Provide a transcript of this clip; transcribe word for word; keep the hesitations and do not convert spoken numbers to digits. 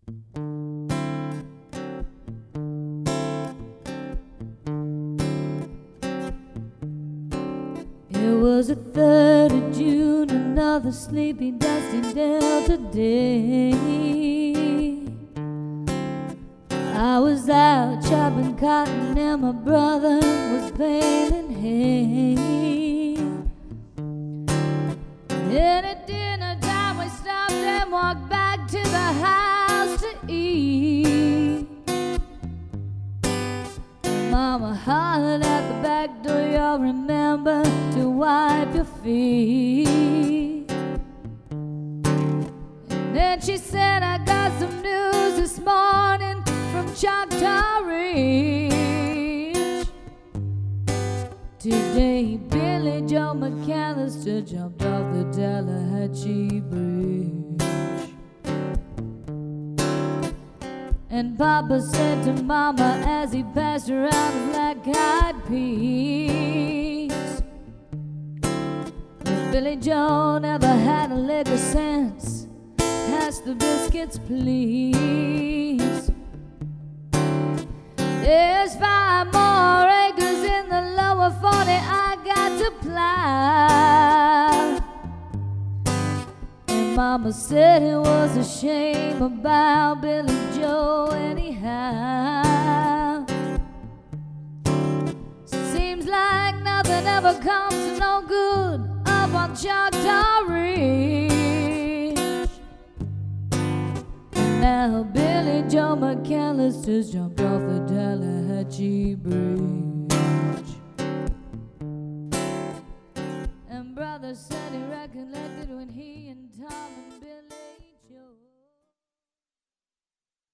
It was the third of June, another sleepy, dusty Delta day. I was out chopping cotton and my brother was baling hay. And at dinner time we stopped and walked back to the house to eat. Mama hollered at the back door, y'all remember to wipe your feet. And then she said, I got some news this morning from Choctaw Ridge. Today Billy Joe McAllister jumped off the Tallahatchie Bridge. And Papa said to Mama as he passed around the black-eyed peas, but Billy Joe never had a lick of sense. Pass the biscuits, please. There's five more acres in the lower forty I got to plow. And Mama said it was a shame about Billy Joe anyhow. Seems like nothing ever comes to no good up on Choctaw Ridge. Now Billy Joe McAllister's jumped off the Tallahatchie Bridge. And brother said he recollected when he and Tom and Billy